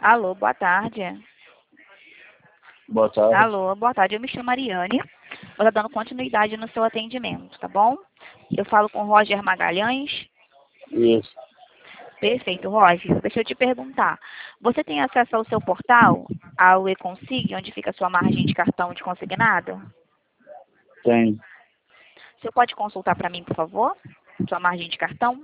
Alô, boa tarde. Boa tarde. Alô, boa tarde. Eu me chamo Mariane. Vou estar dando continuidade no seu atendimento, tá bom? Eu falo com Roger Magalhães. Isso. Perfeito, Roger. Deixa eu te perguntar. Você tem acesso ao seu portal, ao eConsig, onde fica a sua margem de cartão de consignado? Tem. Você pode consultar para mim, por favor? Sua margem de cartão?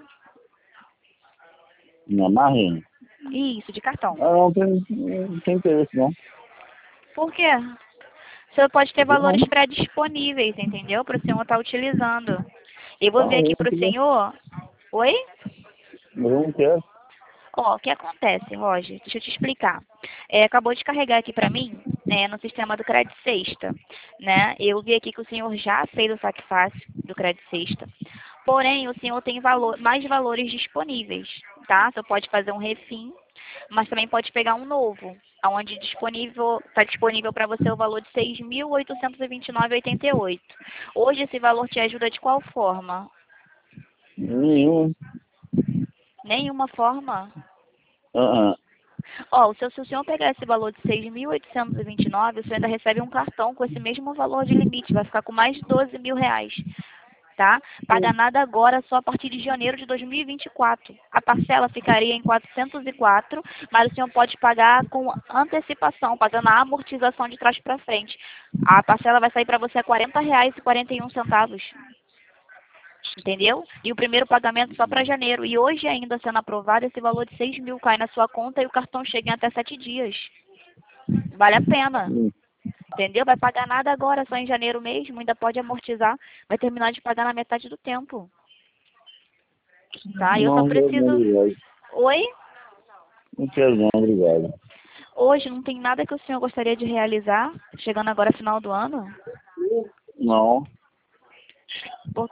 Minha margem? Isso, de cartão. Não tem interesse, não. Por quê? O senhor pode ter Não, valores pré-disponíveis, entendeu? Para o senhor estar utilizando. Eu vou ver eu aqui não para o queria. senhor. Oi? Eu não quero. Ó, o que acontece, Roger? Deixa eu te explicar. Acabou de carregar aqui para mim, no sistema do Credit Sexta, né? Eu vi aqui que o senhor já fez o saque fácil do Credit Sexta. Porém, o senhor tem mais valores disponíveis, tá? Você pode fazer um refim, mas também pode pegar um novo, onde está disponível para você o valor de R$ 6.829,88. Hoje esse valor te ajuda de qual forma? Nenhum. Nenhuma forma. Ah, Ó, se o senhor pegar esse valor de 6.829, o senhor ainda recebe um cartão com esse mesmo valor de limite, vai ficar com mais de R$ 12.000, tá? Paga nada agora, só a partir de janeiro de 2024. A parcela ficaria em 404, mas o senhor pode pagar com antecipação, pagando a amortização de trás para frente. A parcela vai sair para você a R$ 40,41. Entendeu? E o primeiro pagamento só para janeiro. E hoje ainda sendo aprovado, esse valor de 6.000 cai na sua conta e o cartão chega em até 7 dias. Vale a pena. Entendeu? Vai pagar nada agora, só em janeiro mesmo, ainda pode amortizar. Vai terminar de pagar na metade do tempo. Tá? Eu só não quero não, preciso... obrigado. Oi? Não quero não, obrigado. Hoje não tem nada que o senhor gostaria de realizar, chegando agora final do ano? Não. Pô,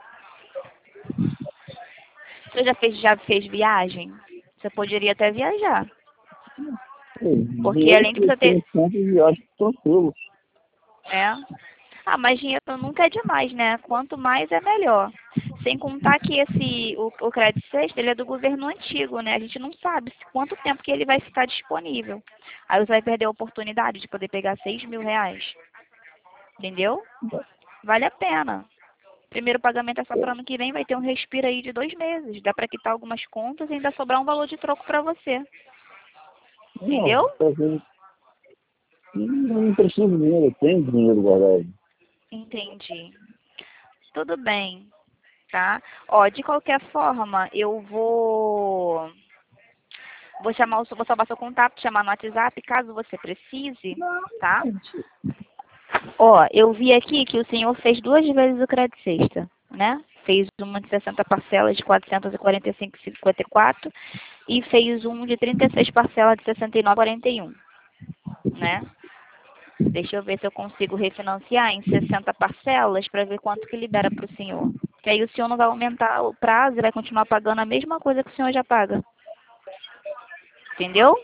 o senhor já fez viagem? Você poderia até viajar. Porque Dinheiro além de que você eu tenho ter... sempre viagem tranquilo. É. Ah, mas dinheiro nunca é demais, né? Quanto mais é melhor. Sem contar que o Credit Sexta, ele é do governo antigo, né? A gente não sabe quanto tempo que ele vai ficar disponível. Aí você vai perder a oportunidade de poder pegar R$ 6.000. Entendeu? Vale a pena. Primeiro pagamento é só para ano que vem, vai ter um respiro aí de 2 meses. Dá para quitar algumas contas e ainda sobrar um valor de troco para você. Não, Entendeu? não preciso de dinheiro, eu tenho dinheiro guardado. Entendi. Tudo bem, tá? Ó, de qualquer forma, eu vou salvar seu contato, chamar no WhatsApp, caso você precise, tá? Ó, eu vi aqui que o senhor fez 2 vezes o Credit Sexta, né? Fez uma de 60 parcelas de 445,54 e fez um de 36 parcelas de 69,41, né? Deixa eu ver se eu consigo refinanciar em 60 parcelas para ver quanto que libera para o senhor. Que aí o senhor não vai aumentar o prazo e vai continuar pagando a mesma coisa que o senhor já paga. Entendeu?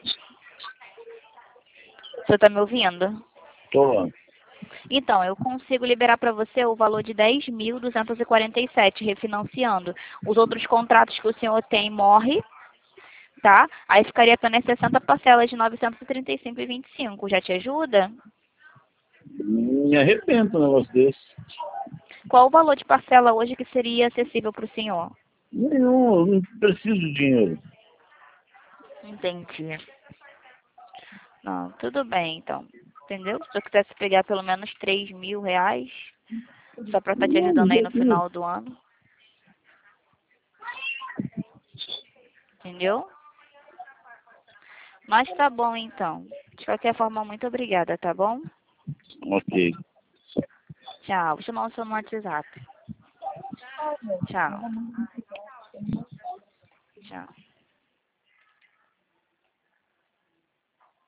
O senhor está me ouvindo? Tô. Então, eu consigo liberar para você o valor de 10.247 refinanciando. Os outros contratos que o senhor tem morre, tá? Aí ficaria apenas 60 parcelas de 935,25. Já te ajuda? Me arrependo de um negócio desse. Qual o valor de parcela hoje que seria acessível para o senhor? Nenhum, eu não preciso de dinheiro. Entendi. Não, tudo bem, então. Entendeu? Se eu quisesse pegar pelo menos R$ 3.000, só para estar te Não, ajudando não aí no preciso. final do ano. Entendeu? Mas tá bom, então. De qualquer forma, muito obrigada, tá bom? Ok. Tchau. Vou chamar o seu no WhatsApp. Tchau. Tchau.